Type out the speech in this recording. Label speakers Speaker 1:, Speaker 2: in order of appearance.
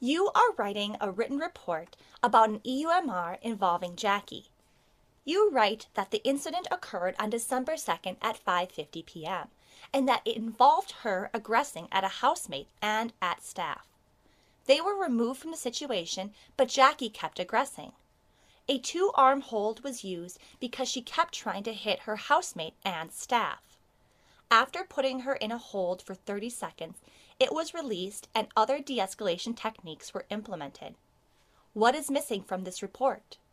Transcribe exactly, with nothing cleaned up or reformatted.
Speaker 1: You are writing a written report about an E U M R involving Jackie. You write that the incident occurred on December second at five fifty p m and that it involved her aggressing at a housemate and at staff. They were removed from the situation, but Jackie kept aggressing. A two-arm hold was used because she kept trying to hit her housemate and staff. After putting her in a hold for thirty seconds, it was released and other de-escalation techniques were implemented. What is missing from this report?